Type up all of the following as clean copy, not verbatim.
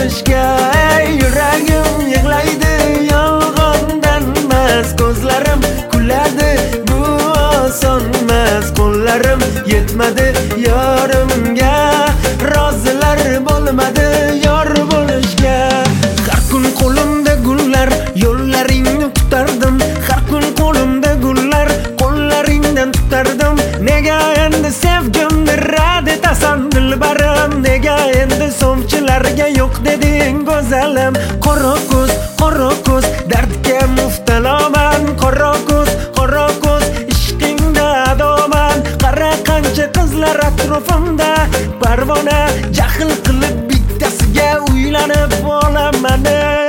bo'lishga. Yuragim yig'laydi yolg'ondan emas, ko'zlarim kuladi bu osonmas. Qo'llarim yetmadi yorimga, rozilar bo'lmadi yor bo'lishga. Har kun qo'limda gullar, yo'llaringni tutardim. Har kun qo'limda gullar, qo'llaringdan tutardim. Nega endi sevgimni rad etasan dilbarim? Nega endi so'mchilarga yo'q deding go'zalim? Qora ko'z, dardga muftaloman. Qora ko'z, ishqingda adoman. Qara qancha qizlar atrofimda, parvona jahl qilib bittasiga uylanib olaman.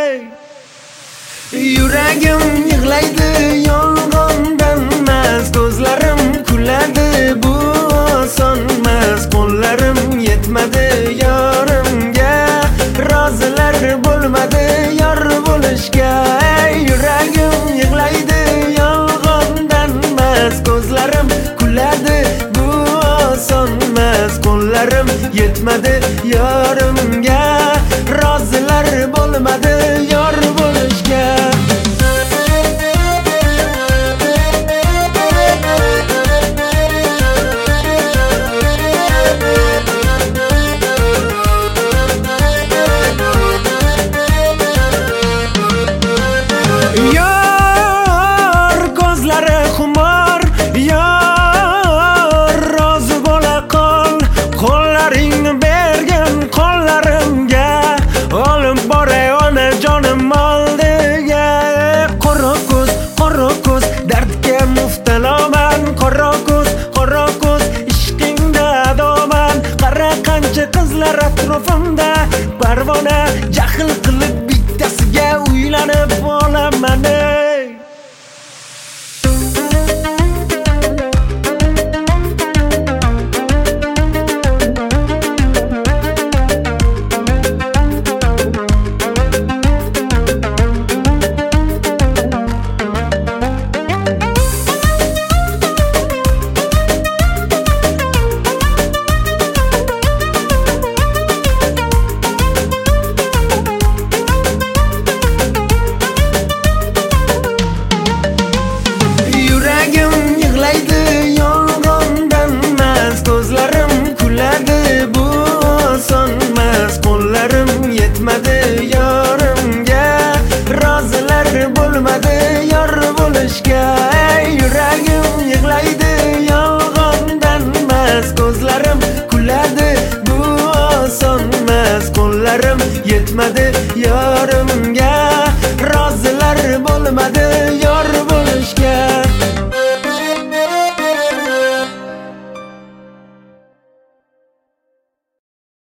Yuragim yig'laydi yolg'ondan emas, ko'zlarim kuladi bu osonmas. Qo'llarim yetmadi yorimga, rozilar bo'lmadi yor bo'lishga. Yuragim yig'laydi yolg'ondan emas, ko'zlarim kuladi bu osonmas. Qo'llarim yetmadi yorimga, rozilar bo'lmadi yor bo'lishga. Yor ko'zlari xumor, yor rozi bo'la qol. Qo'llaringni bergin qo'llarimga, olib boray onajonim oldiga. Qora ko'z, dardga muftaloman. Qora ko'z, ishqingda adoman. Qara qancha qizlar atrofimda, parvona jahl qilib bittasiga uylanib olaman. Yetmadi yorimga, rozilar bo'lmadi yor bo'lishga. Yuragim yig'laydi yolg'ondan emas, ko'zlarim kuladi bu osonmas. Qo'llarim yetmadi